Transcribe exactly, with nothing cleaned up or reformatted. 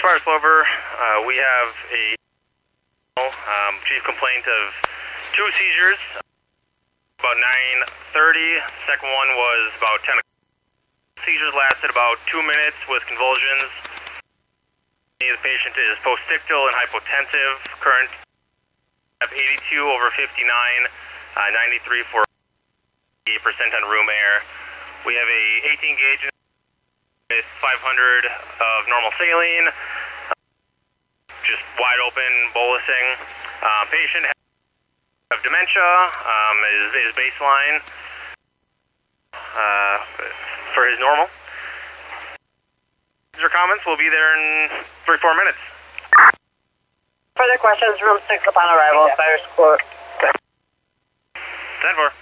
Spire Clover, uh, we have a um, chief complaint of two seizures, about nine thirty. Second one was about ten o'clock. Seizures lasted about two minutes with convulsions. The patient is postictal and hypotensive. Current have eighty-two over fifty-nine, uh, ninety-three for eighty percent on room air. We have a eighteen gauge with five hundred of normal saline, just wide open bolusing. Uh, patient has dementia, um, is, is baseline uh, for his normal. Your comments will be there in three, four minutes. Further questions, room six upon arrival, Spire Court. ten four.